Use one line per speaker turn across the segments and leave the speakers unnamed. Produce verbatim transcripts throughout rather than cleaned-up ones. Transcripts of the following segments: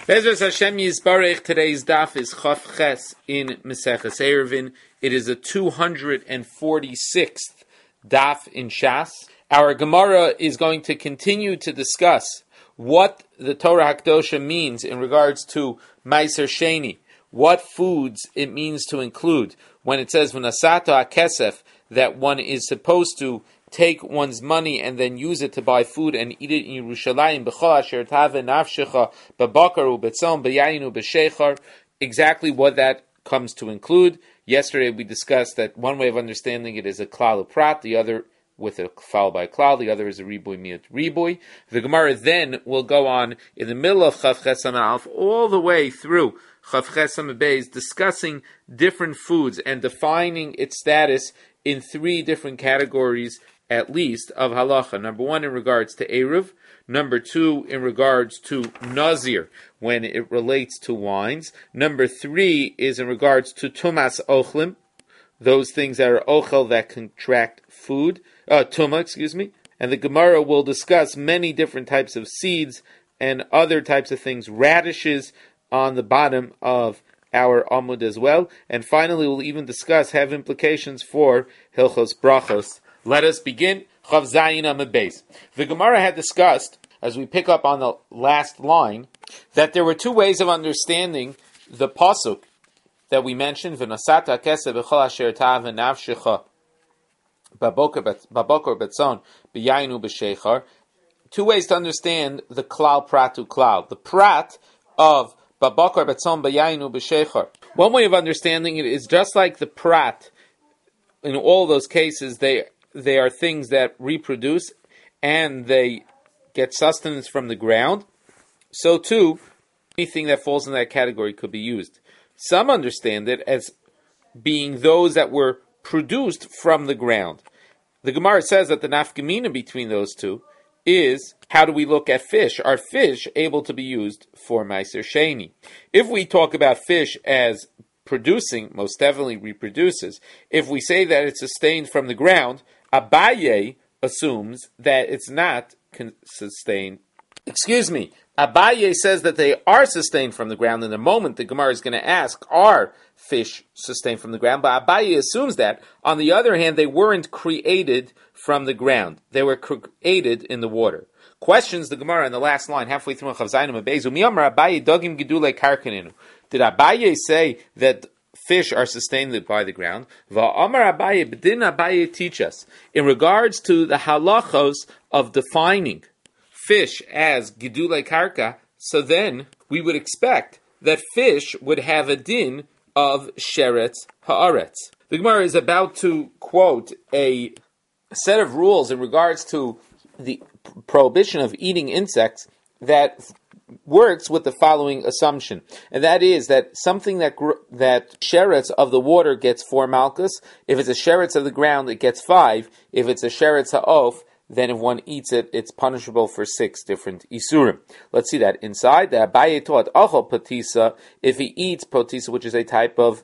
Bezras Hashem Yisbarech. Today's daf is Chaf Ches in Maseches Eruvin. It is a two hundred forty-sixth daf in Shas. Our Gemara is going to continue to discuss what the Torah Hakdosha means in regards to Meiser Sheni, what foods it means to include when it says V'nasato HaKesef, that one is supposed to take one's money and then use it to buy food and eat it in Yerushalayim. B'chol asher tave nafshecha b'bakar u'betzon b'yayin u'b'sheichar. Exactly what that comes to include. Yesterday we discussed that one way of understanding it is a klal uprat, the other with a foul by klal, the other is a riboy miut riboy. The Gemara then will go on in the middle of Chav Ches Amud Aleph all the way through Chav Ches Amud Beis, discussing different foods and defining its status in three different categories at least of halacha. Number one, in regards to Eruv. Number two, in regards to Nazir, when it relates to wines. Number three is in regards to Tumas Ochlim, those things that are Ochel that contract food, uh, Tuma, excuse me. And the Gemara will discuss many different types of seeds and other types of things, radishes on the bottom of our Amud as well. And finally, we'll even discuss, have implications for Hilchos Brachos. Let us begin. Chav Zayin Amud Beis. The Gemara had discussed, as we pick up on the last line, that there were two ways of understanding the pasuk that we mentioned. V'nasata kesef b'chol asher tav v'nafshecha b'bokor betzon b'yayin u'b'sheichar. Two ways to understand the klal pratu klal. The prat of b'bokor betzon b'yayin u'b'sheichar. One way of understanding it is just like the prat. In all those cases, they They are things that reproduce and they get sustenance from the ground. So too, anything that falls in that category could be used. Some understand it as being those that were produced from the ground. The Gemara says that the nafkamina between those two is, how do we look at fish? Are fish able to be used for Meiser Sheni? If we talk about fish as producing, most definitely reproduces. If we say that it's sustained from the ground, Abaye assumes that it's not con- sustained. Excuse me. Abaye says that they are sustained from the ground. In a moment, the Gemara is going to ask, are fish sustained from the ground? But Abaye assumes that. On the other hand, they weren't created from the ground. They were created in the water. Questions the Gemara in the last line, halfway through Chav Zayin Amud Beis. Umiyamar Abaye dogim gidulei karkaninu. Did Abaye say that fish are sustained by the ground? Va'amar Abaye, but didn't Abaye teach us in regards to the halachos of defining fish as gidulei karka? So then we would expect that fish would have a din of sheretz haaretz. The Gemara is about to quote a set of rules in regards to the prohibition of eating insects that works with the following assumption, and that is that something that gr- that sheretz of the water gets four malchus. If it's a sheretz of the ground, it gets five. If it's a sheretz ha'of, then if one eats it, it's punishable for six different isurim. Let's see that inside. The Abaye taught achol potisa. If he eats potisa, which is a type of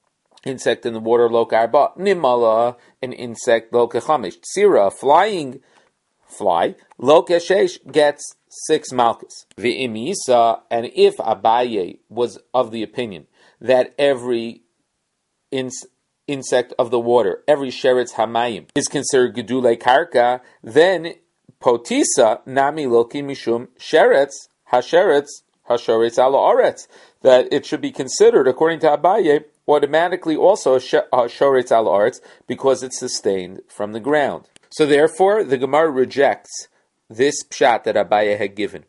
insect in the water, lo karba nimala, an insect, lo kechamish tsira, a flying fly, lo keshesh, gets six malchus. V'imisa, and if Abaye was of the opinion that every ins- insect of the water, every sheretz hamayim, is considered gedulei karka, then potisa nami loki mishum sheretz hasheretz hashoretz ala oretz, that it should be considered, according to Abaye, automatically also a hashoretz ala oretz because it's sustained from the ground. So therefore, the Gemara rejects this pshat that Abaye had given.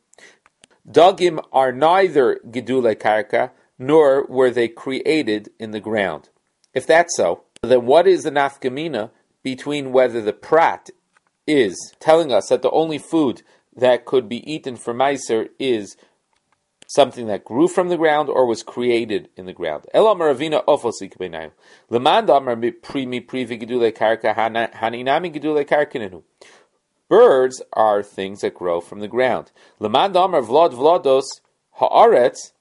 Dagim are neither gedulei karka, nor were they created in the ground. If that's so, then what is the nafkamina between whether the prat is telling us that the only food that could be eaten for meiser is something that grew from the ground or was created in the ground? Ela maravina ofosik beinayu. Lemanda amar primi privi gedulei karka haninami gedulei karkanenu. Birds are things that grow from the ground. Lemanda amar vlad vlados haaretz.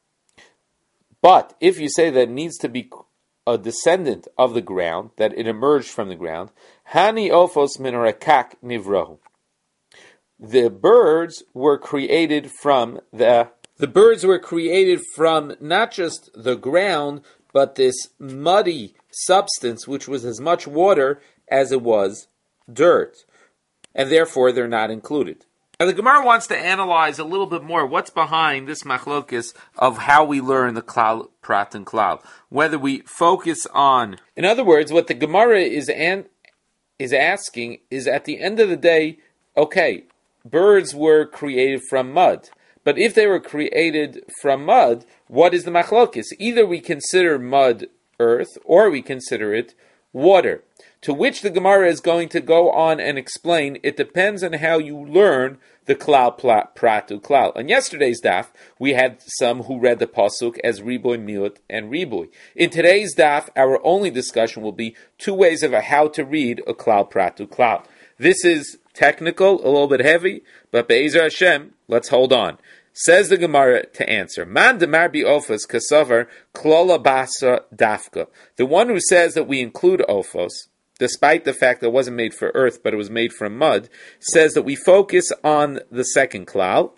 But if you say that it needs to be a descendant of the ground, that it emerged from the ground, hani ofos min rakak nivrohu. The birds were created from the The birds were created from not just the ground, but this muddy substance, which was as much water as it was dirt. And therefore, they're not included. Now, the Gemara wants to analyze a little bit more what's behind this machlokes of how we learn the klal, prat, and klal. Whether we focus on, in other words, what the Gemara is an, is asking is at the end of the day, okay, birds were created from mud. But if they were created from mud, what is the machlokes? Either we consider mud earth, or we consider it water. To which the Gemara is going to go on and explain, it depends on how you learn the klal pratu klal. On yesterday's daf, we had some who read the pasuk as riboy miut and riboy. In today's daf, our only discussion will be two ways of how to read a klal pratu klal. This is technical, a little bit heavy, but be'ezer Hashem, let's hold on. Says the Gemara to answer, Man demar bi ofos kasavar klola basa dafka. The one who says that we include ofos, despite the fact that it wasn't made for earth, but it was made from mud, says that we focus on the second klal,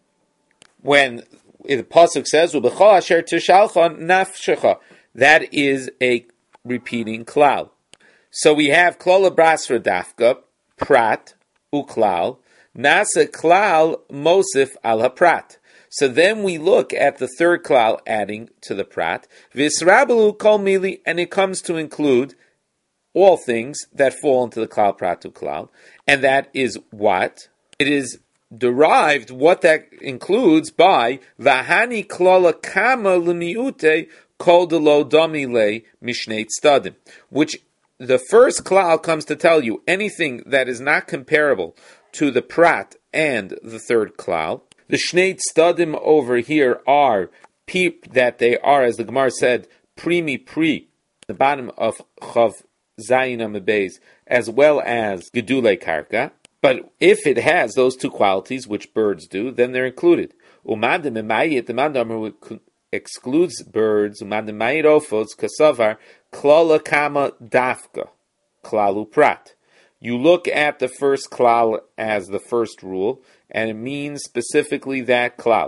when the pasuk says, "U'bechol asher tishalcha nafshecha," that is a repeating klal. So we have klola basra dafka, prat, uklal, nasa klal mosif al haprat. So then we look at the third klal adding to the prat, visrabalu kol mili, and it comes to include all things that fall into the klal pratu klal, and that is what? It is derived, what that includes, by vahani klala kama lemiute kol delo domile mishneit stadim, which the first klal comes to tell you anything that is not comparable to the prat and the third klal. The shneit stadim over here are peep that they are, as the Gemara said, primi pri, the bottom of chav Zayin Amabez, as well as Gedule Karka. But if it has those two qualities, which birds do, then they're included. Umadim Emayit, the Mandamar excludes birds, Umadim Mayit Ofos, Kasavar, Klala Kama Dafka, Klalu Prat. You look at the first klal as the first rule, and it means specifically that klal.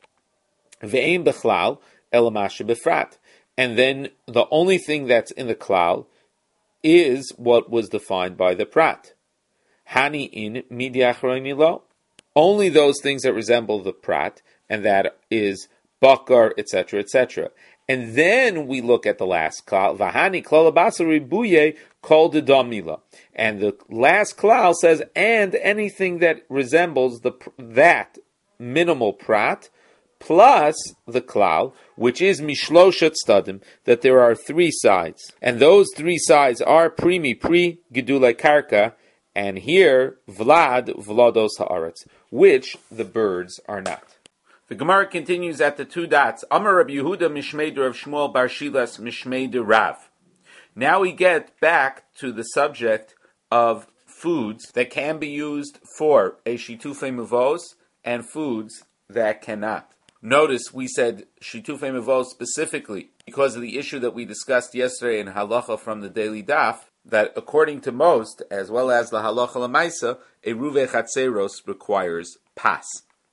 Ve'ein bechlal, elamasha befrat. And then the only thing that's in the klal is what was defined by the prat. Hani in midiachroini lo. Only those things that resemble the prat, and that is bakar, et cetera, et cetera. And then we look at the last klal. Vahani klal ribuye kol dedomila. And the last klal says, and anything that resembles the that minimal prat, plus the klal, which is mishloshet stadim, that there are three sides. And those three sides are primi pri gedule karka, and here vlad vlados haaretz, which the birds are not. The Gemara continues at the two dots. Amar Rabbi Yehuda mishmeider of Shmuel bar Shilas mishmeider Rav. Now we get back to the subject of foods that can be used for a shitufei muvos and foods that cannot. Notice we said shitufei muvos specifically because of the issue that we discussed yesterday in halacha from the daily daf, that according to most, as well as the halacha lemaisa, a ruve chatzeros requires pas.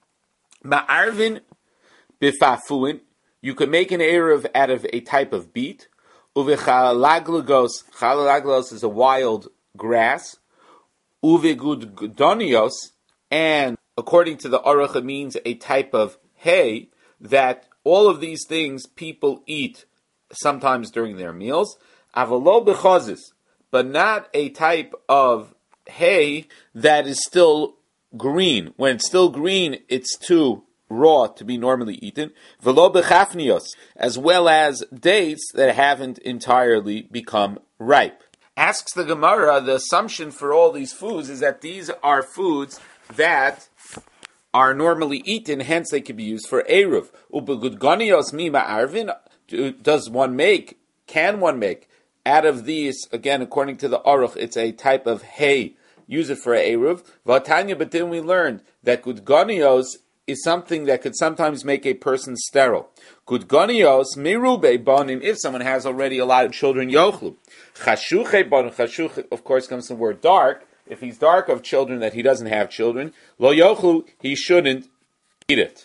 Ma'arvin bifafuin, you could make an eruv out of a type of beet. Uve chalaglagos, chalaglagos is a wild grass. Uve gudonios, and according to the aruch, it means a type of hay, that all of these things people eat sometimes during their meals. Avalo bechazis, but not a type of hay that is still green. When it's still green, it's too raw to be normally eaten. Velo bechafnios, as well as dates that haven't entirely become ripe. Asks the Gemara, the assumption for all these foods is that these are foods that are normally eaten, hence they can be used for eruv. Ubegudgonios mima arvin, does one make, can one make, out of these, again, according to the aruch, it's a type of hay, use it for eruv. Vatanya, but then we learned that gudgonios is something that could sometimes make a person sterile. Gudgonios mirube bonim, if someone has already a lot of children, yochlu. Chashuche bonim, chashuche, of course, comes from the word dark. If he's dark of children that he doesn't have children, lo yochlu, he shouldn't eat it.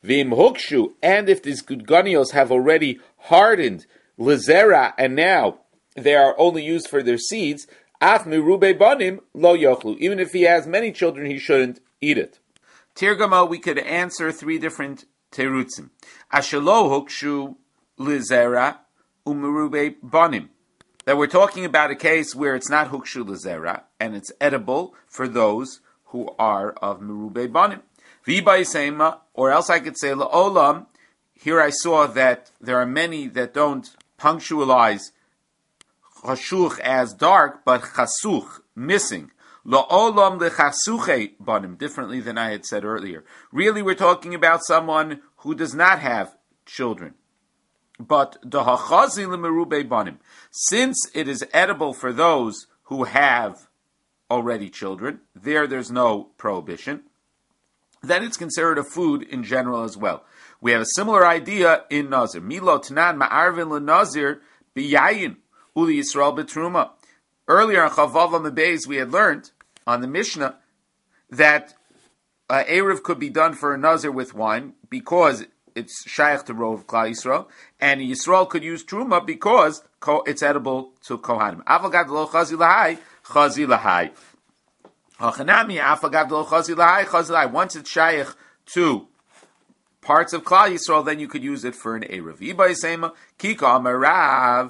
V'im hukshu, and if these gudganios have already hardened lezera, and now they are only used for their seeds, af mirube banim lo yochlu. Even if he has many children, he shouldn't eat it. Tirgama, we could answer three different terutzim. Ashelo hukshu lezera umirube banim. That we're talking about a case where it's not hukshu lezera, and it's edible for those who are of merube banim. V'bayisema, or else I could say la'olam. Here I saw that there are many that don't punctualize chashuch as dark, but chasuch, missing. La'olam lechasuche banim, differently than I had said earlier. Really, we're talking about someone who does not have children. But dahachazi lemerube banim, since it is edible for those who have already children, there there's no prohibition. Then it's considered a food in general as well. We have a similar idea in Nazir. Milo Tanan Ma'arvin LeNazir B'yayin Uli Yisrael B'truma. Earlier in Chavav Mebeis we had learned on the Mishnah that uh, Erev could be done for a Nazir with wine because it's Shaykh to Rov Klal Yisrael, and Yisrael could use Truma because it's edible to Kohanim. Avagad lo chazi lahai, chazi lahai. Hachanami afagad lo chazi lahai, chazi lahai. Once it's Shaykh to parts of Klal Yisrael, then you could use it for an Erev. Iba Yisema, Kika Amarav,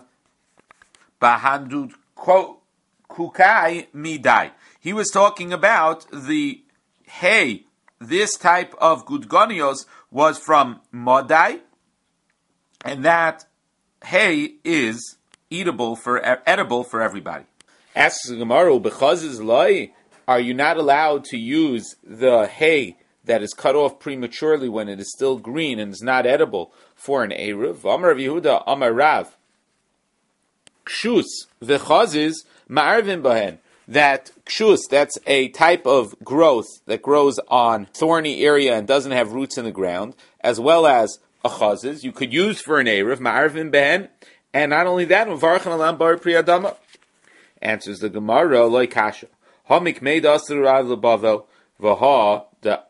Bahandu Kukai Midai. He was talking about the hay, this type of Gudgonios was from Modai, and that hay is eatable for edible for everybody. Asks the Gemara, because are you not allowed to use the hay that is cut off prematurely when it is still green and is not edible for an Erev? Amar Yehuda, Amar Rav, Kshus v'chazis ma'arvin bahen. That kshus, that's a type of growth that grows on thorny area and doesn't have roots in the ground, as well as a chazis, you could use for an Erev, ma'arvin behen, and not only that, m'varachan alam bar priyadama. Answers the Gemara, loy kasha. Ha mikmei da asar rav lebavel, v'ha da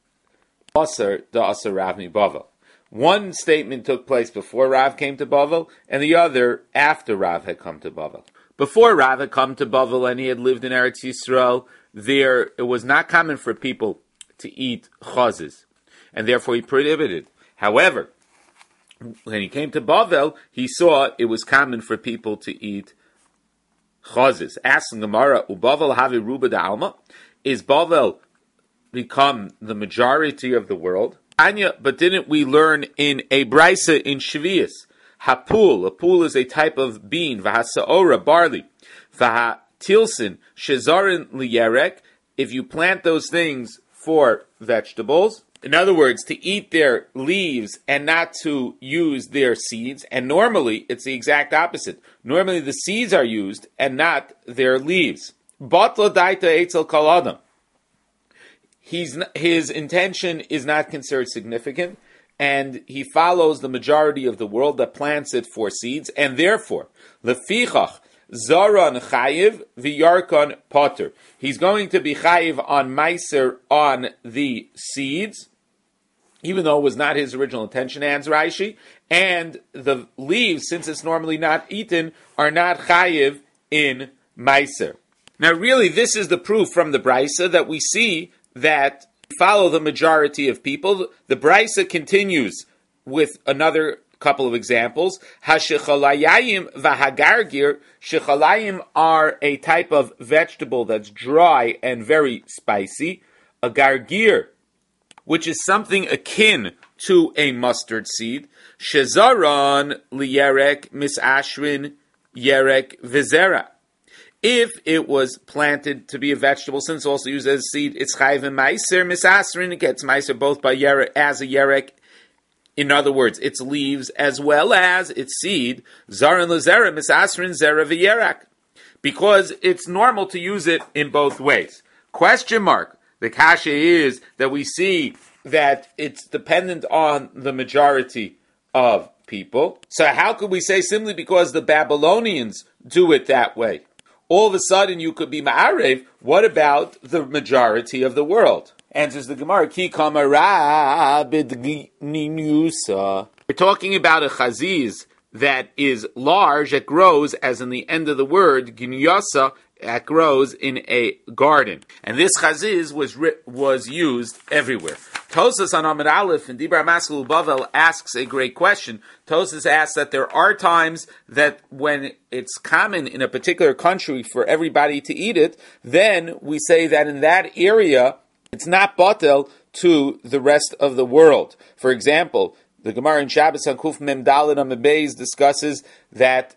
asar da asar rav mi bavel. One statement took place before Rav came to Bavel, and the other after Rav had come to Bavel. Before Rav had come to Bavel and he had lived in Eretz Yisrael, there it was not common for people to eat chazes, and therefore he prohibited. However, when he came to Bavel, he saw it was common for people to eat chazes. Asking Gemara, "Ubavel havi ruba da alma? Is Bavel become the majority of the world?" Anya, but didn't we learn in a brisa in Shvius? Hapul, a pool is a type of bean, v'hasaora, barley, v'hatilsin, shezarin liyerek, if you plant those things for vegetables, in other words, to eat their leaves and not to use their seeds, and normally it's the exact opposite. Normally the seeds are used and not their leaves. Batla daita eitzel kol adam. He's, his intention is not considered significant, and he follows the majority of the world that plants it for seeds, and therefore, lefichach zaron chayiv v'yarkon potter. He's going to be chayiv on meiser on the seeds, even though it was not his original intention, adds Rashi, and the leaves, since it's normally not eaten, are not chayiv in meiser. Now really, this is the proof from the brisa that we see that follow the majority of people. The brisa continues with another couple of examples. Hashichalayim v'hagargir. Shichalayim are a type of vegetable that's dry and very spicy. A gargir, which is something akin to a mustard seed. Shezaron liyerek misashrin yerek vizera. If it was planted to be a vegetable, since also used as a seed, it's chayv and meiser misasrin. It gets meiser both by yerek as a yerek. In other words, its leaves as well as its seed. Zarin lezera misasrin zera v'yerak, because it's normal to use it in both ways. Question mark. The kasha is that we see that it's dependent on the majority of people. So how could we say simply because the Babylonians do it that way, all of a sudden you could be ma'arev? What about the majority of the world? Answers the Gemara, Ki kamara b'dgninusa. We're talking about a chaziz that is large, that grows, as in the end of the word, gninyasa, that grows in a garden. And this chaziz was was used everywhere. Tosas on Amud Aleph in Dibra Maskul Bavel asks a great question. Tosas asks that there are times that when it's common in a particular country for everybody to eat it, then we say that in that area, it's not batel to the rest of the world. For example, the Gemara in Shabbos on Kuf Mem Daled Amud Beis discusses that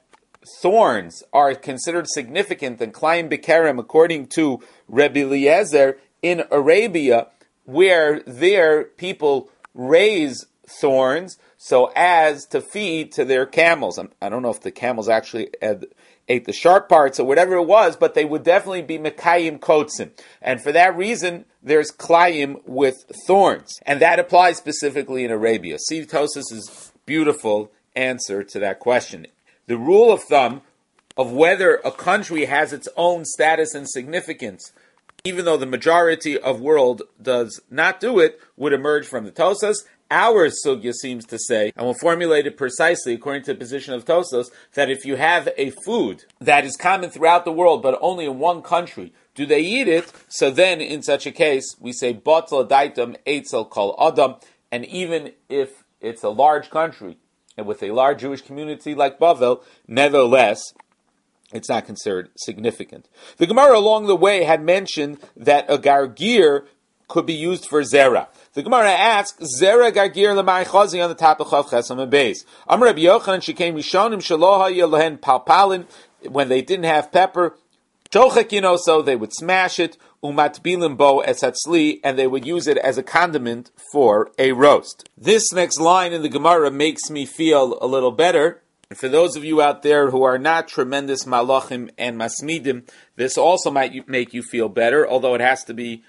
thorns are considered significant in Klayim Bekerem, according to Rebbe Eliezer in Arabia, where there people raise thorns so as to feed to their camels. I don't know if the camels actually had, ate the sharp parts or whatever it was, but they would definitely be Mekayim Kotzim. And for that reason, there's Klayim with thorns. And that applies specifically in Arabia. See Tosas' beautiful answer to that question. The rule of thumb of whether a country has its own status and significance, even though the majority of world does not do it, would emerge from the Tosas. Our sugya seems to say, and we'll formulate it precisely according to the position of Tosas, that if you have a food that is common throughout the world, but only in one country, do they eat it? So then, in such a case, we say, Batal Daitam Eitzel Kol Adam, and even if it's a large country, and with a large Jewish community like Bavel, nevertheless, it's not considered significant. The Gemara along the way had mentioned that a gargir could be used for zera. The Gemara asks, zera gargir l'mai chazi on the top of Chav Chesam and Beis. Amar Rabbi Yochanan, she came Rishonim shaloha yelahen palpalin, when they didn't have pepper, shochek, you know, so they would smash it, umatbilim bo esatzli, and they would use it as a condiment for a roast. This next line in the Gemara makes me feel a little better. And for those of you out there who are not tremendous malachim and masmidim, this also might make you feel better, although it has to be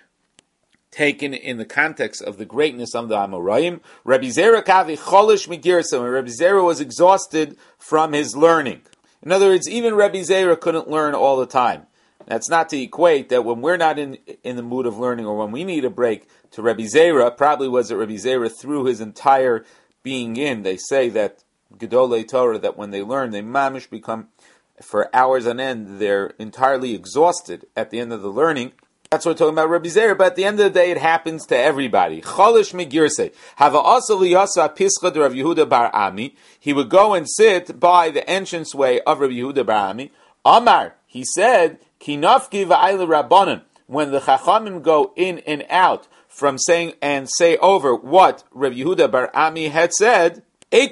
taken in the context of the greatness of the Amoraim. Rabbi Zera kavi cholish migirsa, when Rabbi Zera was exhausted from his learning. In other words, even Rabbi Zera couldn't learn all the time. That's not to equate that when we're not in in the mood of learning or when we need a break to Rabbi Zera, probably was that Rabbi Zera threw his entire being in. They say that Gedolei Torah, that when they learn, they mamish become, for hours on end, they're entirely exhausted at the end of the learning. That's what we're talking about Rabbi Zera, but at the end of the day, it happens to everybody. Cholish migirse. Hava also liyasa pischa de Rav Yehuda bar Ami. He would go and sit by the entranceway of Rabbi Yehuda bar Ami. Amar, he said, kinafki va'ayla rabbanon. When the Chachamim go in and out from saying and say over what Rabbi Yehuda bar Ami had said, he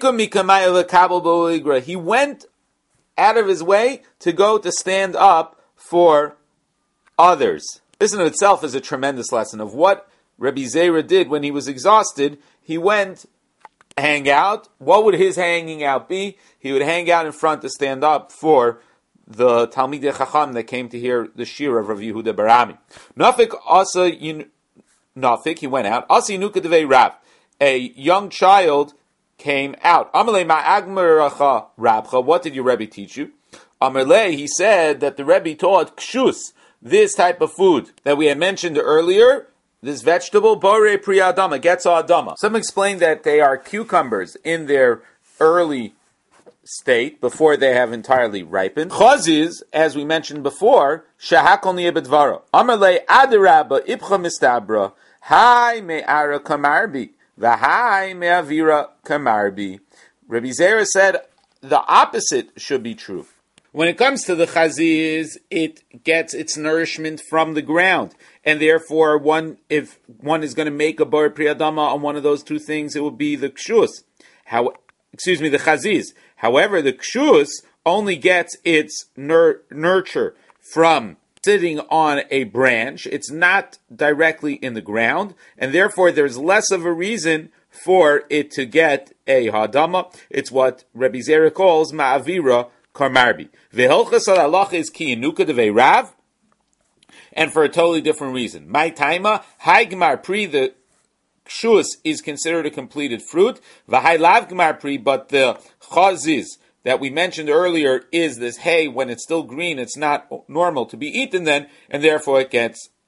went out of his way to go to stand up for others. This in itself is a tremendous lesson of what Rabbi Zera did when he was exhausted. He went hang out. What would his hanging out be? He would hang out in front to stand up for the Talmidei Chacham that came to hear the shir of Rav Yehuda bar Ami. Nafik also, Nafik, he went out. Asi Nuka Devei Rav, a young child came out. Amalei ma'agmaracha rabcha. What did your Rebbe teach you? Amalei, he said that the Rebbe taught kshus, this type of food that we had mentioned earlier, this vegetable, bore priya adama, getza adama. Some explain that they are cucumbers in their early state, before they have entirely ripened. Chaziz, as we mentioned before, shahakol niyebedvaro. Amalei adarabba ibcha mistabra, hai me'ara kamarbi. V'hai me'avira kamarbi. Rabbi Zera said the opposite should be true. When it comes to the chaziz, it gets its nourishment from the ground, and therefore, one if one is going to make a bar priyadama on one of those two things, it will be the kshus. How, excuse me, the chaziz. However, the kshus only gets its nur- nurture from sitting on a branch. It's not directly in the ground, and therefore there's less of a reason for it to get a hadama. It's what Rabbi Zera calls ma'avira karmarbi. V'hilchas al is ki inuka devei rav, and for a totally different reason. My taima hai gmar pri, the kshus is considered a completed fruit. V'hai lav gmar pri, but the chaziz that we mentioned earlier is this hay, when it's still green, it's not normal to be eaten then, and therefore it gets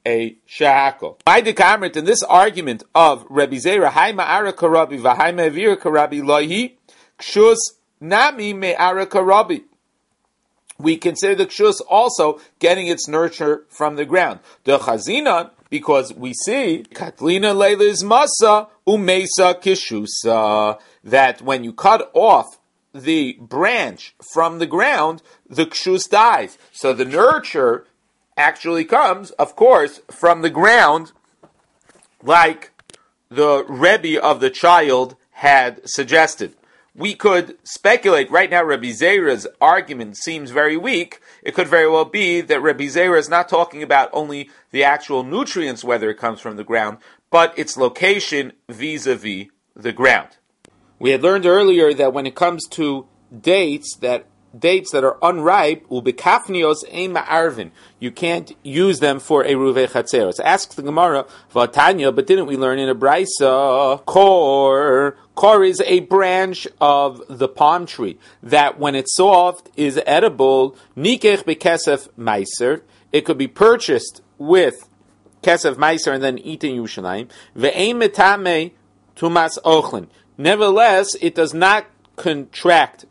a shahakol. By the Kamrit, in this argument of Rabbi Zera, Haima Araka Rabbi, Vahaima Eviraka Rabbi Lohi, Kshus Nami Me Araka Rabbi. We consider the kshus also getting its nurture from the ground. The chazina, because we see katlina leilis masa umesa kishusa, that when you cut off the branch from the ground, the kshus dies. So the nurture actually comes, of course, from the ground, like the Rebbe of the child had suggested. We could speculate, right now Rabbi Zera's argument seems very weak. It could very well be that Rabbi Zera is not talking about only the actual nutrients, whether it comes from the ground, but its location vis-a-vis the ground. We had learned earlier that when it comes to dates, that dates that are unripe, ubekafnios ein ma'arvin, you can't use them for a ruvei chatzeros. Asks the Gemara, Vatanya, but didn't we learn in a brisa, kor, kor is a branch of the palm tree that when it's soft is edible, nikech bekesef meiser, it could be purchased with kesef meiser and then eaten in Yerushalayim, ve'ein metame tumas ochlin. Nevertheless, it does not contract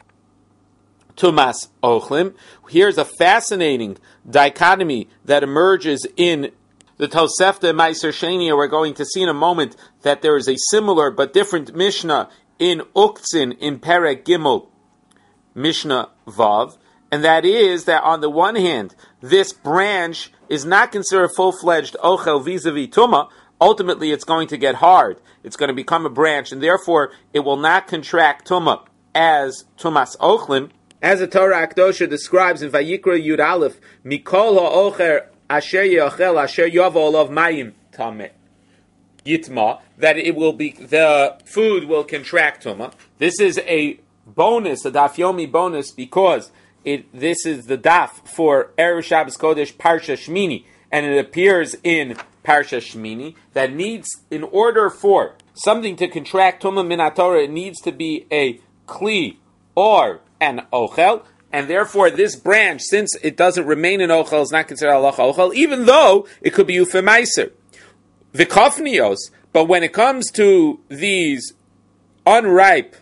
tumas ochlim. Here's a fascinating dichotomy that emerges in the Tosefta Meiser Shenia. We're going to see in a moment that there is a similar but different Mishnah in Uktzin in Perek Gimel, Mishnah Vav, and that is that on the one hand, this branch is not considered full-fledged ochel vis-a-vis tuma. Ultimately, it's going to get hard. It's going to become a branch, and therefore it will not contract tuma as tumas ochlim. As the Torah Akdosha describes in Vayikra Yud Aleph, Mikol ha'ocher asher yochel asher yavo olav mayim tameh yitma, that it will be, the food will contract tuma. This is a bonus, a daf yomi bonus, because it this is the daf for Erev Shabbos Kodesh Parsha Shmini, and it appears in Parsha Shmini that needs, in order for something to contract tuma min haTorah, it needs to be a kli or an ochel, and therefore this branch, since it doesn't remain in ochel, is not considered halacha ochel, even though it could be ufemaiser. Vikofnios, but when it comes to these unripe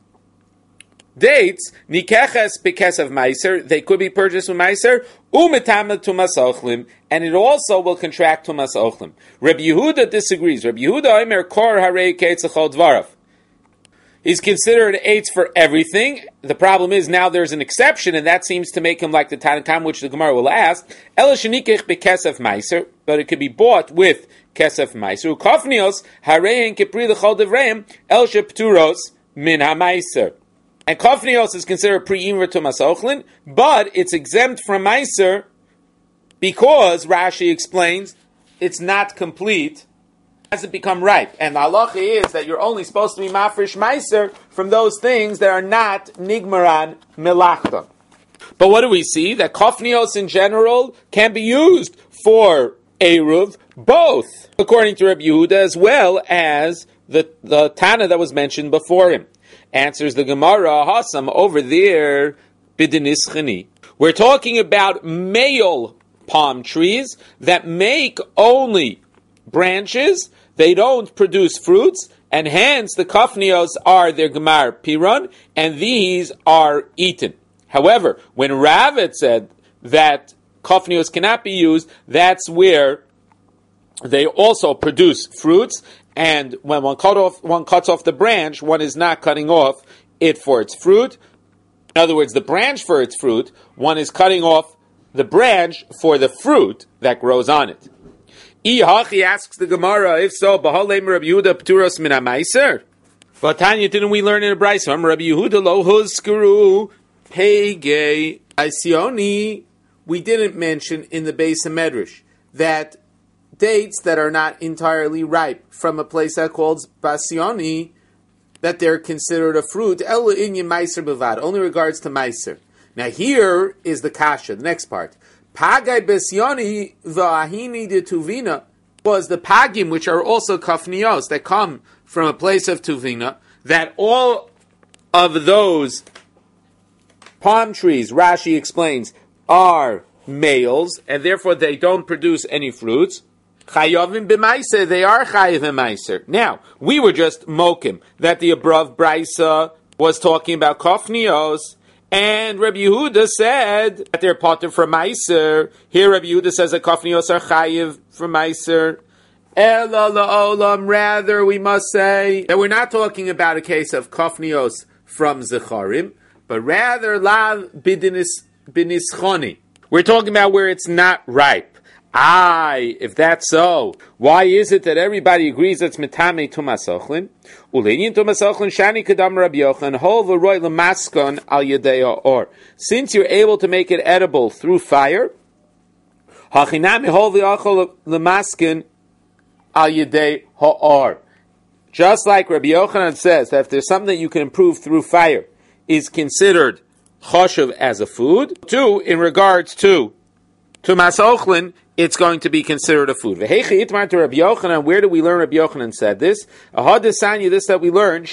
dates, nikeches bekesav meiser, they could be purchased with meiser, umetama tumas ochlim, and it also will contract tumas ochlim. Rabbi Yehuda disagrees. Rabbi Yehuda omer kor harei keitzachol dvarav. He's considered eitz for everything. The problem is now there's an exception, and that seems to make him like the Tanakhama, which the Gemara will ask. Ela shenikech bekesef meiser, but it could be bought with kesef meiser. Ukofnios harein kipri l'chol devreim el shepturos min hameiser. And kofnios is considered pre-imra tumas ochlin, but it's exempt from meiser because Rashi explains it's not complete. Hasn't become ripe, and the halacha is that you're only supposed to be mafresh meiser from those things that are not nigmaran melachta. But what do we see? That kofnios in general can be used for eruv, both according to Rabbi Yehuda as well as the the Tana that was mentioned before him. Answers the Gemara, Hasam over there bidinischani. We're talking about male palm trees that make only branches. They don't produce fruits, and hence the kafnios are their gemar piron, and these are eaten. However, when Ravid said that kafnios cannot be used, that's where they also produce fruits, and when one cut off, one cuts off the branch, one is not cutting off it for its fruit. In other words, the branch for its fruit, one is cutting off the branch for the fruit that grows on it. Ihachi asks the Gemara, if so, B'halem Rabbi Yehuda Pturos min ha'meiser? But Tanya, didn't we learn in a brayso from Rabbi Yehuda lo huzkaru pege Asioni? We didn't mention in the Beis HaMedrash that dates that are not entirely ripe from a place that calls Basioni, that they're considered a fruit, ela inyan meiser bevad, only regards to meiser. Now here is the kasha, the next part. Pagai besioni v'ahini de tuvina was the pagim, which are also kafnios, that come from a place of tuvina, that all of those palm trees, Rashi explains, are males, and therefore they don't produce any fruits. Chayovim b'maiser, they are chayiv b'maiser. Now, we were just mokim that the above brisa was talking about kofnios, and Rabbi Yehuda said that they're potter for maiser. Here Rabbi Yehuda says that kofnios are chayiv for maiser. Ela la'olam, rather we must say that we're not talking about a case of kofnios from zecharim, but rather la bidinis binischoni. We're talking about where it's not ripe. Aye, if that's so, why is it that everybody agrees it's metame tumasochlin? Ulein tumasochlin shani kadam Rabbi Yochanan hol v'roy lemaskon al yedei or. Since you're able to make it edible through fire, hachinami hol v'achol lemaskin al yedei ha'or. Just like Rabbi Yochanan says that if there's something that you can improve through fire, is considered choshev as a food. Two, in regards to tumasochlin, it's going to be considered a food. Where do we learn Rabbi Yochanan said this? This that we learn,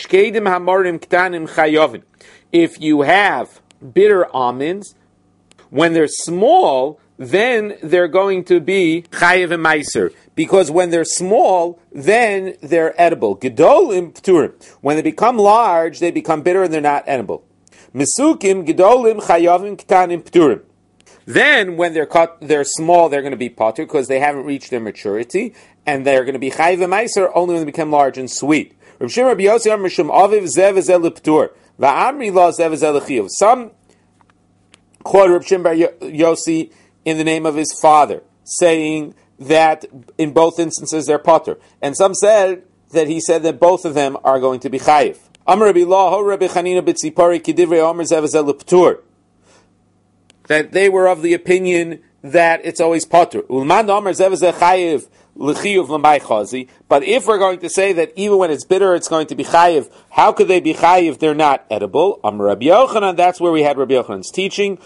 if you have bitter almonds, when they're small, then they're going to be chayiv and meiser. Because when they're small, then they're edible. Gedolim pturim. When they become large, they become bitter and they're not edible. Mesukim, gedolim, chayavim, ktanim, pturim. Then, when they're cut, they're small, they're going to be potter because they haven't reached their maturity, and they're going to be chayiv meiser only when they become large and sweet. Some quote Reb Shimon Bar Yossi in the name of his father, saying that in both instances they're potter, and some said that he said that both of them are going to be chayiv. Amar Rabbi Laho Rabbi Chanina b'tzipori kidivrei Omer zev zev leptur. That they were of the opinion that it's always potter. But if we're going to say that even when it's bitter, it's going to be chayiv, how could they be chayiv if they're not edible? Amar Rabbi Yochanan, that's where we had Rabbi Yochanan's teaching.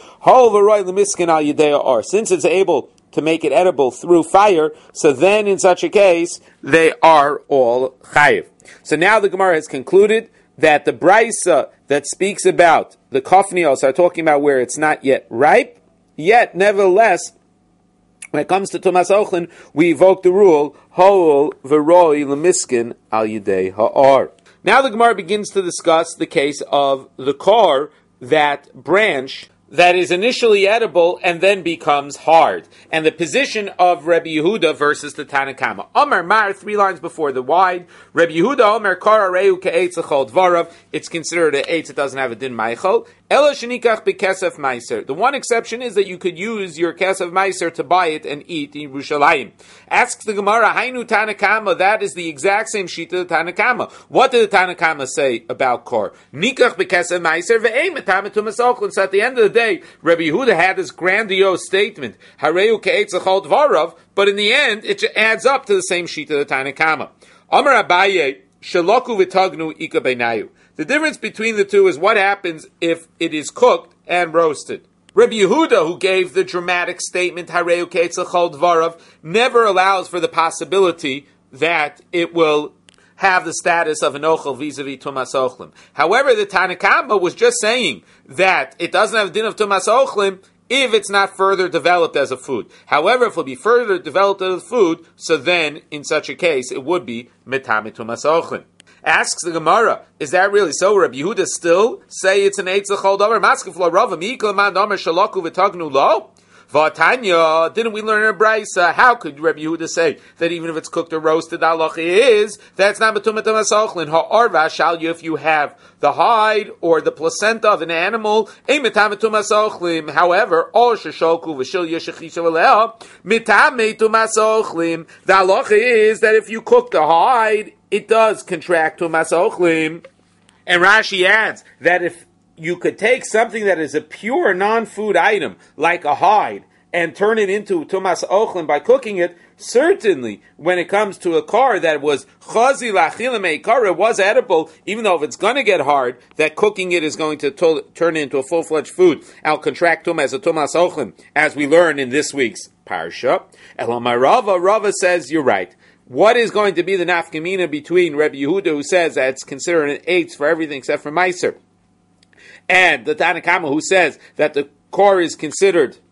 Since it's able to make it edible through fire, so then in such a case, they are all chayiv. So now the Gemara has concluded that the brisa that speaks about the kofnios are talking about where it's not yet ripe, yet nevertheless, when it comes to tumas ochlin, we evoke the rule, hol v'roi lemiskin al yidei ha'or. Now the Gemara begins to discuss the case of the core, that branch that is initially edible and then becomes hard, and the position of Rabbi Yehuda versus the Tanna Kama. Omer Mar, three lines before the wide. Rabbi Yehuda Omer Kar Areu Ke'etz Echol Dvarav. It's considered an eitz. It doesn't have a din Meichel. Ela Shenikach B'Kesef Meiser. The one exception is that you could use your Kesef Meiser to buy it and eat in Yerushalayim. Asks the Gemara, Hainu Tanna Kama. That is the exact same sheet of the Tanna Kama. What did the Tanna Kama say about Kor? Nikach B'Kesef Meiser ve'eim etamet tumasochlin. So at the end of the day, Rabbi Yehuda had this grandiose statement, Hareu ke'etz echol dvarav, but in the end, it adds up to the same sheet of the Tanna Kama. Amar Abaye, shaloku v'tagnu ika beinayu. The difference between the two is what happens if it is cooked and roasted. Rabbi Yehuda, who gave the dramatic statement, Hareu ke'etz echol dvarav, never allows for the possibility that it will have the status of an ochel vis-a-vis tumas ochlim. However, the Tanna Kama was just saying that it doesn't have a din of tumas ochlim if it's not further developed as a food. However, if it will be further developed as a food, so then, in such a case, it would be metame tumas ochlim. Asks the Gemara, is that really so? Rabbi Yehuda still say it's an eitz l'chol davar? Maskef lo rava mi'ikla man damer shalaku v'tagnu lo? V'atanya, didn't we learn in a brisa? How could Rabbi Yehuda say that even if it's cooked or roasted, the halacha is that's not betumat masochlin ha'arva shal you if you have the hide or the placenta of an animal ein mitamet masochlin. However, all sheshoku v'shil yeshachisha v'leah mitamet masochlin. The halacha is that if you cook the hide, it does contract to masochlin. And Rashi adds that if you could take something that is a pure non-food item, like a hide, and turn it into tumas ochlin by cooking it, certainly when it comes to a car that was chazi lachila meikar, it was edible, even though if it's going to get hard, that cooking it is going to to- turn it into a full-fledged food. Al contract tum as a tumas ochlin, as we learn in this week's parsha. Elamai Rava, Rava says, you're right. What is going to be the nafkamina between Rabbi Yehuda, who says that it's considered an eitz for everything except for meiser, and the Tanna Kama, who says that the core is considered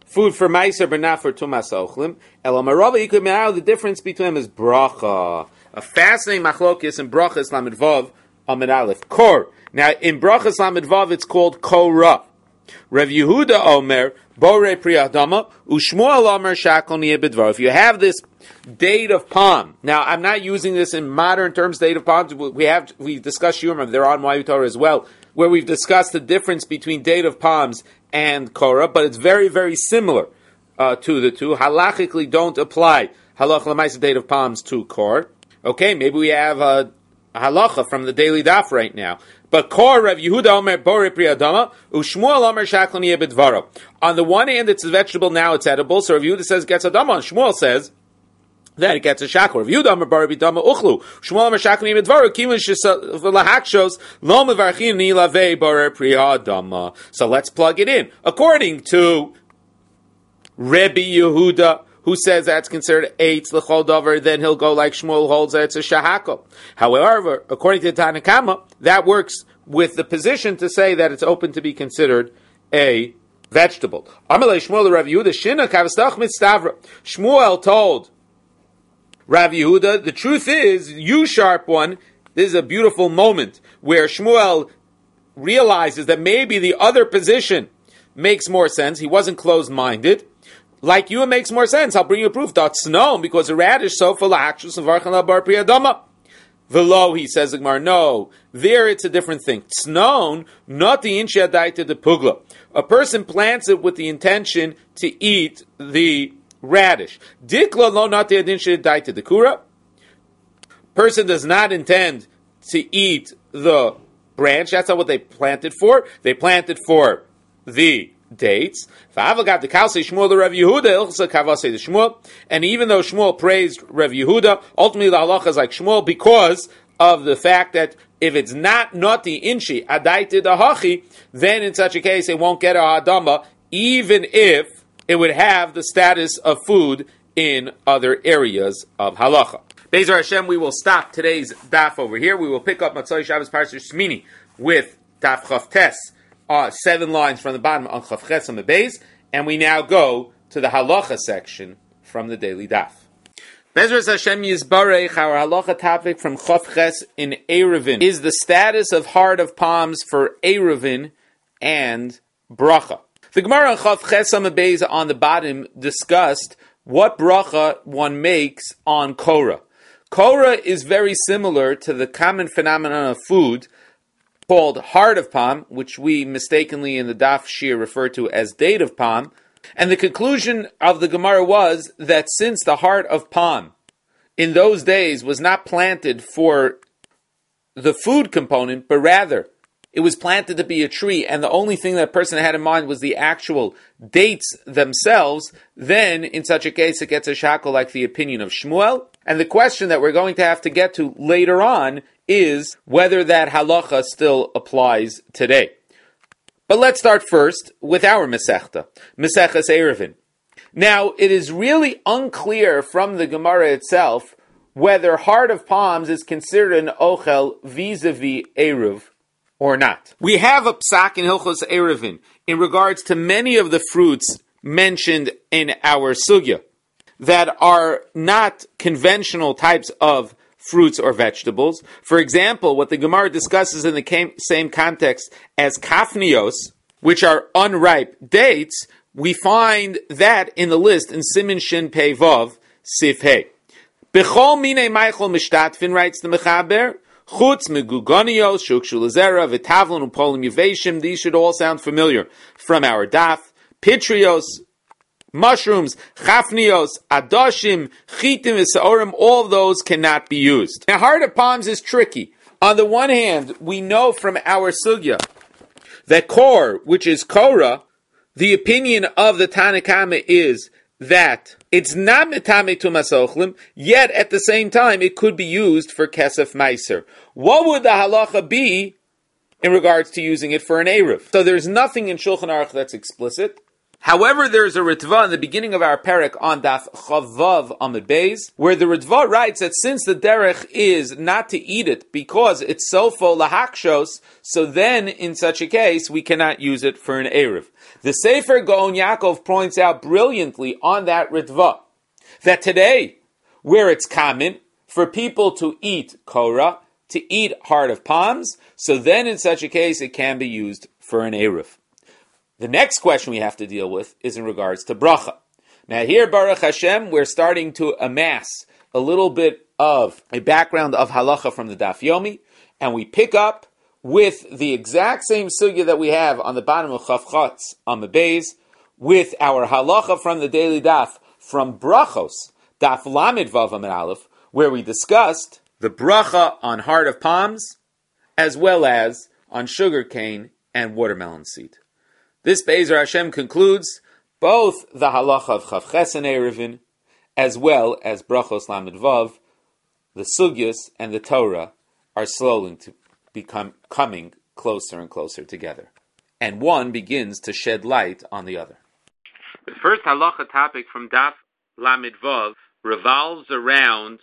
food for meiser but not for tumas ochlim. Elamarava yikud me'al, the difference between them is bracha. A fascinating machlokis in brachas lamed vav amid aleph. Kor. Now in brachas lamed vav it's called korah. Rav Yehuda Omer Bore Priyadama Ushmuel Omer Shakol Niebedvar. If you have this date of palm, now I'm not using this in modern terms. Date of palms, we have we discussed Yuma. They're on Y Torah as well, where we've discussed the difference between date of palms and korah, but it's very very similar uh, to the two. Halachically, don't apply halach l'maisa date of palms to kor. Okay, maybe we have a, a halacha from the daily daf right now. But Kor Rav Yehuda Omer Bore Priyadama Ushmuel Omer Shaklan Yebedvaro. On the one hand, it's a vegetable, now it's edible. So Rav Yehuda says it gets a dama, and Shmuel says then it gets a shakla. Rav Yehuda Omer Bore Priyadama Uchlu Shmuel Omer Shaklan Yebedvaro Kivan Shesavlahakshos Lo Mevarchin Nilave Bore Priyadama. So let's plug it in. According to Rabbi Yehuda, who says that's considered eitz l'chol davar, then he'll go like Shmuel holds that it's a shahako. However, according to Tanna Kama, that works with the position to say that it's open to be considered a vegetable. Amalei Shmuel Rav Yehuda shina kavastach mitstavra. Shmuel told Rav Yehuda, the truth is, you sharp one, this is a beautiful moment where Shmuel realizes that maybe the other position makes more sense. He wasn't closed-minded. Like you, it makes more sense. I'll bring you a proof. That's known because a radish so full of actions of varchan bar priyadama. Velo, he says, Igmar, no, there it's a different thing. Tznon, not the inchi adaita de pugla. A person plants it with the intention to eat the radish. Dikla lo, not the inchi adaita de kura. Person does not intend to eat the branch. That's not what they planted for. They planted for the dates. And even though Shmuel praised Rav Yehuda, ultimately the halacha is like Shmuel because of the fact that if it's not nati inchi adaita dahachi, then in such a case it won't get a hadama, even if it would have the status of food in other areas of halacha. Be'ezer Hashem, we will stop today's daf over here. We will pick up Matzai Shabbos Parsha Shmini with daf Chav Tes. Uh, seven lines from the bottom on Chav Ches on the base, and we now go to the halacha section from the daily daf. Bezras Hashem Yizbarech, our halacha topic from Chav Ches in Eruvin is the status of heart of palms for Eruvin and bracha. The Gemara on Chav Ches on the base on the bottom discussed what bracha one makes on korah. Korah is very similar to the common phenomenon of food called heart of palm, which we mistakenly in the Daf Shir refer to as date of palm. And the conclusion of the Gemara was that since the heart of palm in those days was not planted for the food component, but rather it was planted to be a tree, and the only thing that a person had in mind was the actual dates themselves, then in such a case it gets a shackle like the opinion of Shmuel. And the question that we're going to have to get to later on is whether that halacha still applies today. But let's start first with our Masechta, Maseches Eruvin. Now, it is really unclear from the Gemara itself whether heart of palms is considered an ochel vis-a-vis Eruv or not. We have a psak in Hilchos Eruvin in regards to many of the fruits mentioned in our sugya that are not conventional types of fruits or vegetables. For example, what the Gemara discusses in the same context as kafnios, which are unripe dates, we find that in the list in Siman Shin Pei Vav Sif Hey. B'chol minei meichel mishtatfin, writes the Mechaber, chutz megugonios, shukshu lezera, v'tavlon upolim yuveshim. These should all sound familiar from our daf. Pitrios, mushrooms, chafnios, adoshim, chitim, v'saorim, all of those cannot be used. Now, heart of palms is tricky. On the one hand, we know from our sugya that kor, which is korah, the opinion of the Tanna Kama is that it's not metame tumas ochlim, yet at the same time it could be used for kesef meiser. What would the halacha be in regards to using it for an eruv? So there's nothing in Shulchan Aruch that's explicit. However, there is a Ritva in the beginning of our parak on Daf Chavav Amud Beis, where the Ritva writes that since the derech is not to eat it because it's sofo lahakshos, so then in such a case we cannot use it for an eruv. The Sefer Gaon Yaakov points out brilliantly on that Ritva that today, where it's common for people to eat korah, to eat heart of palms, so then in such a case it can be used for an eruv. The next question we have to deal with is in regards to bracha. Now here, Baruch Hashem, we're starting to amass a little bit of a background of halacha from the Daf Yomi, and we pick up with the exact same sugya that we have on the bottom of Chav Chatz on the Beis, with our halacha from the daily Daf from Brachos, Daf Lamed Vav Amud Aleph, where we discussed the bracha on heart of palms, as well as on sugar cane and watermelon seed. This Be'ezer Hashem concludes both the halacha of Chav Ches and Eruvin, as well as Brachos Lamed Vav. The sugyas and the Torah are slowly to become coming closer and closer together, and one begins to shed light on the other. The first halacha topic from Daf Lamed Vav revolves around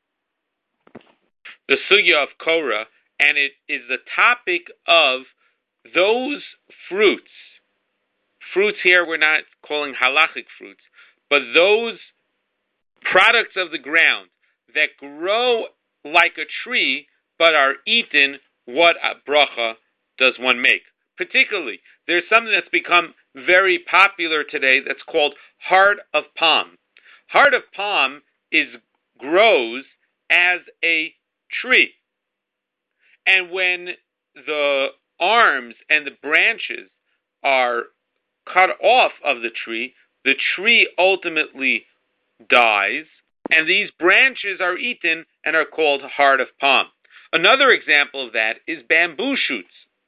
the sugya of Korah, and it is the topic of those fruits. Fruits here we're not calling halachic fruits, but those products of the ground that grow like a tree but are eaten, what bracha does one make? Particularly, there's something that's become very popular today that's called heart of palm. Heart of palm is grows as a tree. And when the arms and the branches are cut off of the tree, the tree ultimately dies, and these branches are eaten and are called heart of palm. Another example of that is bamboo shoots.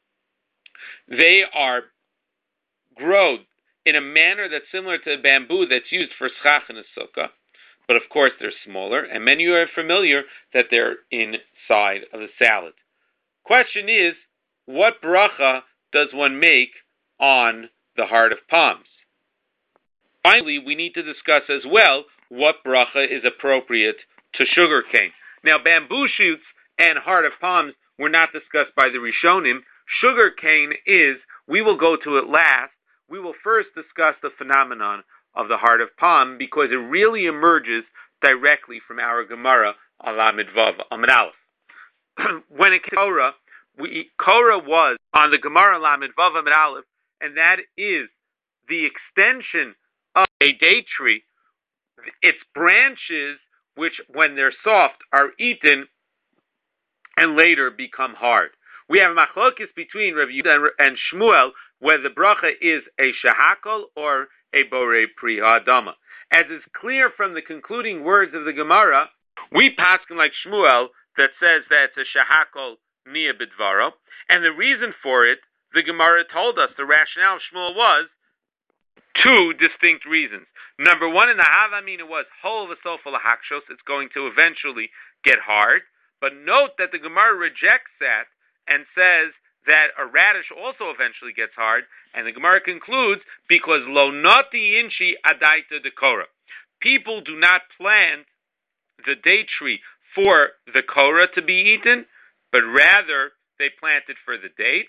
They are grown in a manner that's similar to the bamboo that's used for schach and a sukkah, but of course they're smaller, and many of you are familiar that they're inside of the salad. Question is, what bracha does one make on the heart of palms? Finally, we need to discuss as well what bracha is appropriate to sugar cane. Now, bamboo shoots and heart of palms were not discussed by the Rishonim. Sugar cane is, we will go to it last. We will first discuss the phenomenon of the heart of palm because it really emerges directly from our Gemara, Lamed Vav Amud Aleph. When it came to Korah, we, Korah was on the Gemara Lamed Vav Amud Aleph, and that is the extension of a date tree. Its branches, which when they're soft, are eaten and later become hard. We have machlokes between Rav Yehuda and Shmuel whether the bracha is a shehakol or a borei pri ha'adama. As is clear from the concluding words of the Gemara, we paskin like Shmuel that says that it's a shehakol miya bidvaro, and the reason for it, the Gemara told us, the rationale of Shmuel was two distinct reasons. Number one, in the Havamina was hol v'sofa lahakshos, it's going to eventually get hard. But note that the Gemara rejects that and says that a radish also eventually gets hard, and the Gemara concludes because lo nati inchi adaita dekora. People do not plant the date tree for the korah to be eaten, but rather they plant it for the dates.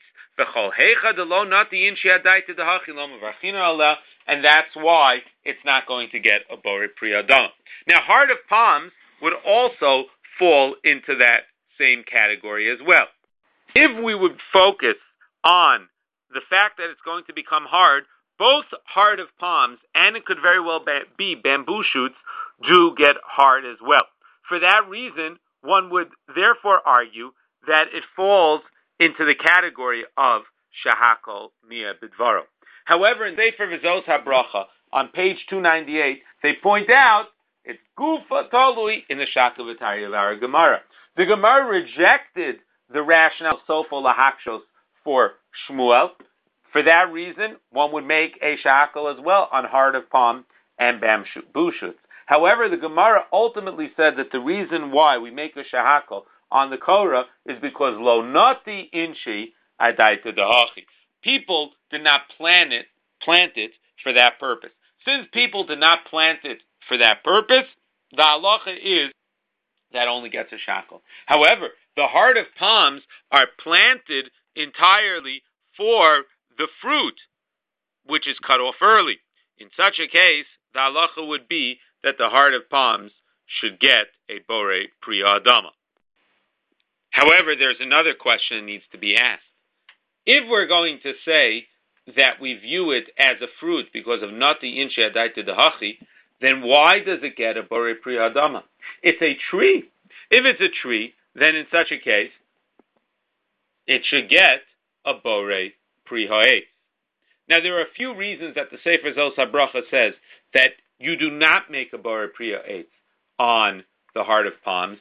And that's why it's not going to get a borei pri adam. Now, heart of palms would also fall into that same category as well. If we would focus on the fact that it's going to become hard, both heart of palms and it could very well be bamboo shoots do get hard as well. For that reason, one would therefore argue that it falls into the category of shehakol miya bidvaro. However, in Sefer Vizos HaBracha, on page two ninety-eight, they point out it's gufa tolui in the Shaka V'Tari of our Gemara. The Gemara rejected the rationale sofo lahakshos for Shmuel. For that reason, one would make a shehakol as well on heart of palm and bamboo shoots. However, the Gemara ultimately said that the reason why we make a shehakol on the korah is because lo nati inchi adaita dehachi. People did not plant it, plant it for that purpose. Since people did not plant it for that purpose, the halacha is that only gets a shackle. However, the heart of palms are planted entirely for the fruit, which is cut off early. In such a case, the halacha would be that the heart of palms should get a borei priya adama. However, there's another question that needs to be asked. If we're going to say that we view it as a fruit because of nati inshe adaita dehachi, then why does it get a borei priya adama? It's a tree. If it's a tree, then in such a case, it should get a borei priya ha'etz. Now, there are a few reasons that the Sefer Zos HaBracha says that you do not make a borei priya ha'etz on the heart of palms.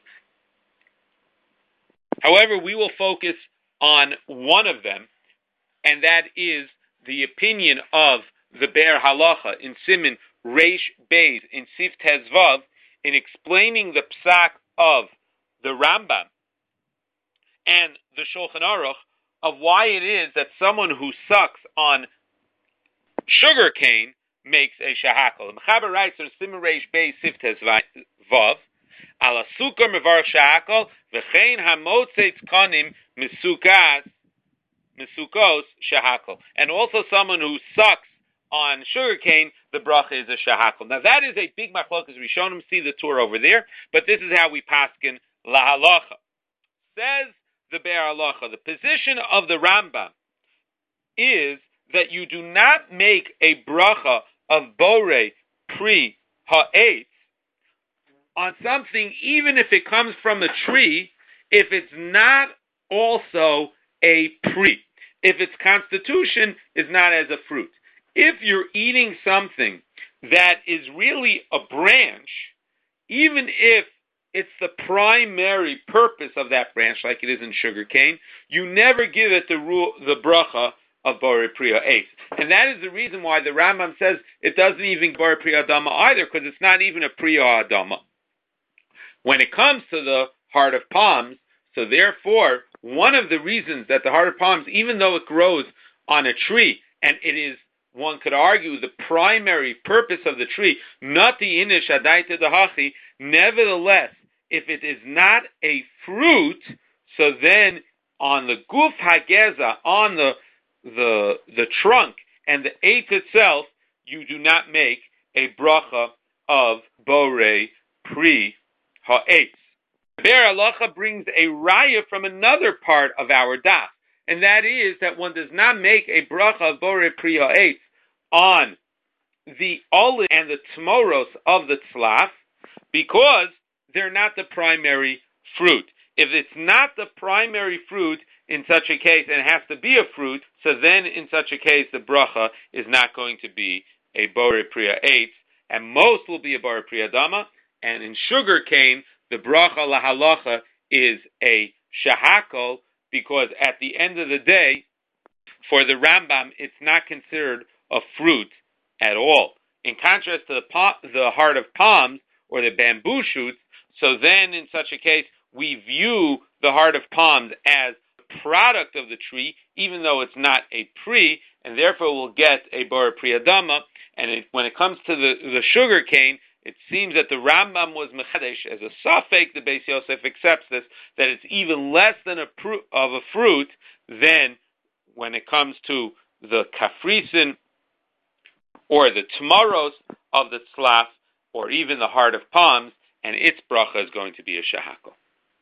However, we will focus on one of them, and that is the opinion of the Be'er Halacha in Siman Reish Beis in Sif Tezvav in explaining the psak of the Rambam and the Shulchan Aruch of why it is that someone who sucks on sugar cane makes a shahakal. The Mechaber writes in Siman Reish Beis Sif Tezvav, Ala sukar mevarach shahakal v'chein hamotzeitz kanim misukas misukos shahakal. And also someone who sucks on sugarcane, the bracha is a shahakal. Now that is a big machlokas. We shown him see the tour over there, but this is how we paskin la halacha. Says the Be'er Halacha, the position of the Rambam is that you do not make a bracha of borei pri ha'etz on something, even if it comes from a tree, if it's not also a pri, if its constitution is not as a fruit. If you're eating something that is really a branch, even if it's the primary purpose of that branch, like it is in sugarcane, you never give it the rule, the bracha of borei priya ha'etz. And that is the reason why the Rambam says it doesn't even borei priya adama either, because it's not even a priya adama when it comes to the heart of palms. So therefore, one of the reasons that the heart of palms, even though it grows on a tree, and it is, one could argue, the primary purpose of the tree, nati inish adaita dahachi, nevertheless, if it is not a fruit, so then on the guf hageza, on the the the trunk and the eitz itself, you do not make a bracha of borei pri ha'etz. Be'er Halacha brings a raya from another part of our daf, and that is that one does not make a bracha of borei pri ha'etz on the olive and the tmoros of the tzlaf because they're not the primary fruit. If it's not the primary fruit in such a case, and it has to be a fruit, so then in such a case the bracha is not going to be a borei pri ha'etz, and most will be a borei pri adama, and in sugar cane, the bracha lahalacha is a shahakal, because at the end of the day, for the Rambam, it's not considered a fruit at all. In contrast to the, pa- the heart of palms, or the bamboo shoots, so then in such a case, we view the heart of palms as a product of the tree, even though it's not a pri, and therefore we'll get a borei pri adama. And it, when it comes to the, the sugar cane, it seems that the Rambam was mechadesh as a safek. The Beis Yosef accepts this, that it's even less than a pru- of a fruit than when it comes to the kafrisin or the tmaros of the tzlaf, or even the heart of palms, and its bracha is going to be a shahakal.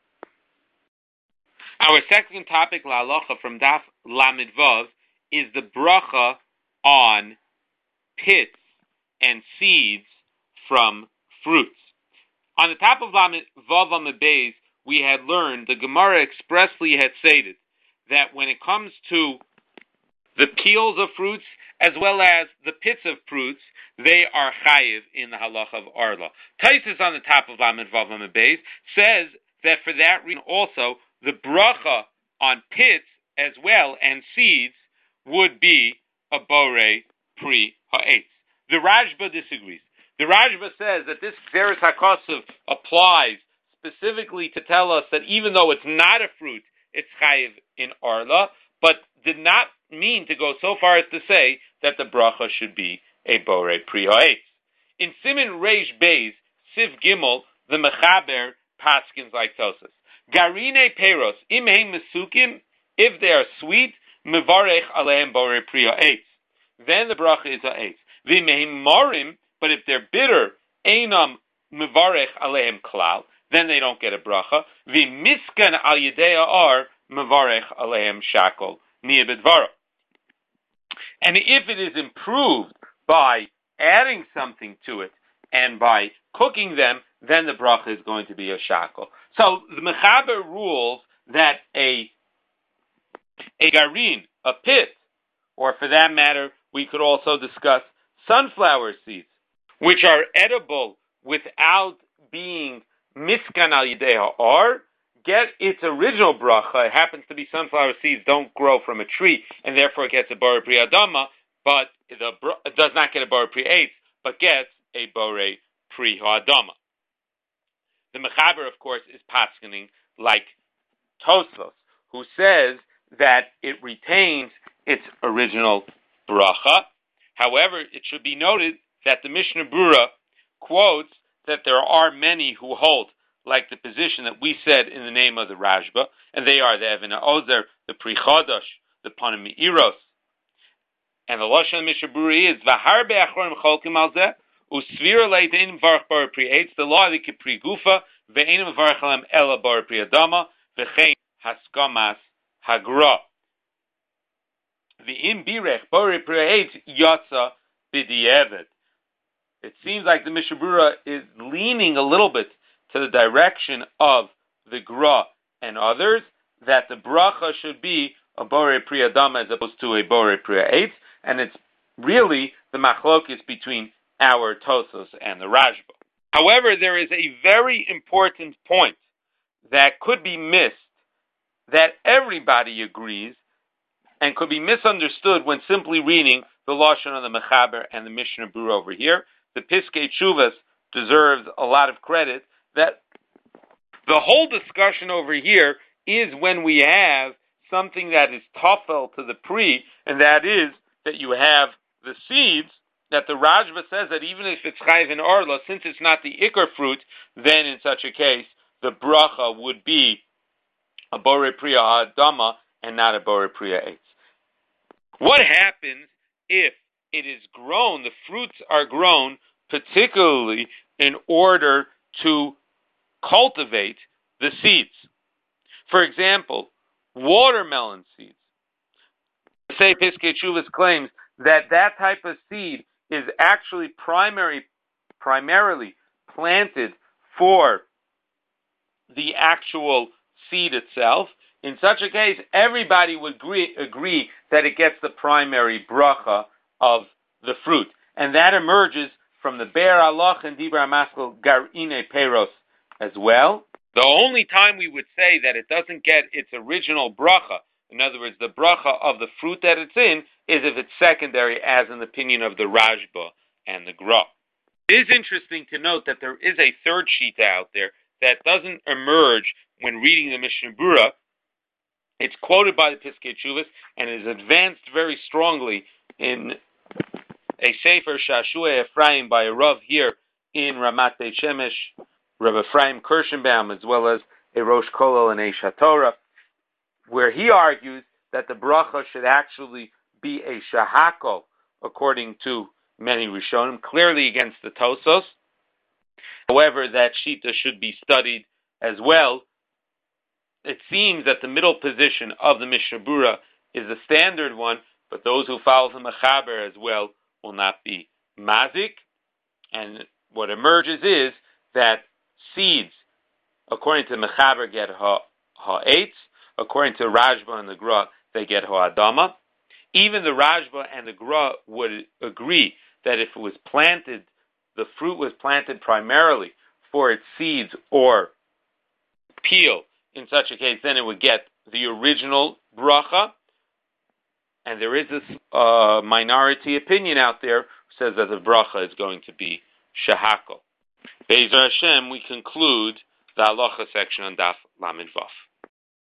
Our second topic, la halacha, from Daf Lamed Vav, is the bracha on pits and seeds from fruits. On the top of Lamed Vav Lamed Beis, we had learned, the Gemara expressly had stated, that when it comes to the peels of fruits, as well as the pits of fruits, they are chayiv in the halacha of Arla. Taisus on the top of Lamed Vav Lamed Beis says that for that reason also, the bracha on pits as well and seeds would be a borei pri ha'etz. The Rashba disagrees. The Rashba says that this Xeris HaKosov applies specifically to tell us that even though it's not a fruit, it's chayiv in Arla, but did not mean to go so far as to say that the bracha should be a borei pri ha'etz. In Siman Reish Beis, Sif Gimel, the Mechaber paskins like Tosas. Garine Peros, im heim mesukim, if they are sweet, mevarech alehem borei pri ha'etz. Then the bracha is ha'etz. V'im morim, but if they're bitter, einam mevarech alehem klal, then they don't get a bracha. V'miskan al yedei ar mevarech alehem shakol niyabedvara. And if it is improved by adding something to it and by cooking them, then the bracha is going to be a shackle. So the Mechaber rules that a a garin, a pit, or for that matter, we could also discuss sunflower seeds, which are edible without being miskan al yedei ha'ar, get its original bracha. It happens to be sunflower seeds don't grow from a tree, and therefore it gets a borei pri adama, but the, it does not get a borei pri eitz, but gets a borei pri ha'adama. The Mechaber, of course, is paskening like Tosfos, who says that it retains its original bracha. However, it should be noted that the Mishnah Berurah quotes that there are many who hold like the position that we said in the name of the Rashba, and they are the Even HaOzer, the Pri Chodosh, the Panim Me'iros. And the Lashon of Mishnah Berurah is V'harbe achronim cholkim al zeh u'svira le'dein varach bar pri eitz the law of the Pri Gufa ve'enim varach alem ela bar pri adama v'chein haskamas hagra v'im birech bar pri eitz yatsa b'di'evet. It seems like the Mishnah Berurah is leaning a little bit to the direction of the Gra and others, that the bracha should be a borei pri adama as opposed to a borei pri eitz, and it's really the machlokes between our Tosos and the Rashba. However, there is a very important point that could be missed, that everybody agrees, and could be misunderstood when simply reading the Lashon of the Mechaber and the Mishnah Berurah over here. The Piskei Teshuvos deserves a lot of credit, that the whole discussion over here is when we have something that is tafel to the pri, and that is that you have the seeds, that the Rashba says that even if it's chayv in arla, since it's not the ikar fruit, then in such a case, the bracha would be a borei pri ha'adama and not a borei pri ha'etz. What happens if it is grown, the fruits are grown particularly in order to cultivate the seeds? For example, watermelon seeds. Say Piskei Teshuvos claims that that type of seed is actually primary, primarily planted for the actual seed itself. In such a case, everybody would agree, agree that it gets the primary bracha of the fruit. And that emerges from the Be'er Halach and Dibra Maskal Garine Peros as well. The only time we would say that it doesn't get its original bracha, in other words, the bracha of the fruit that it's in, is if it's secondary, as in the opinion of the Rashba and the Gra. It is interesting to note that there is a third shita out there that doesn't emerge when reading the Mishnah Berurah. It's quoted by the Piskei Teshuvos and is advanced very strongly in a Sefer Shashua Ephraim by a Rav here in Ramat Beit Shemesh, Rav Ephraim Kirschenbaum, as well as a Rosh Kolel and a Shatorah, where he argues that the bracha should actually be a shahako, according to many Rishonim, clearly against the Tosos. However, that shita should be studied as well. It seems that the middle position of the Mishnah Berurah is the standard one, but those who follow the Mechaber as well will not be mazik. And what emerges is that seeds, according to Mechaber, get ha'etz. According to Rashba and the Gra, they get ha'adama. Even the Rashba and the Gra would agree that if it was planted, the fruit was planted primarily for its seeds or peel, in such a case, then it would get the original bracha. And there is this uh, minority opinion out there who says that the bracha is going to be shahako. Be'ezer Hashem, we conclude the halacha section on Daf Lamed Vav.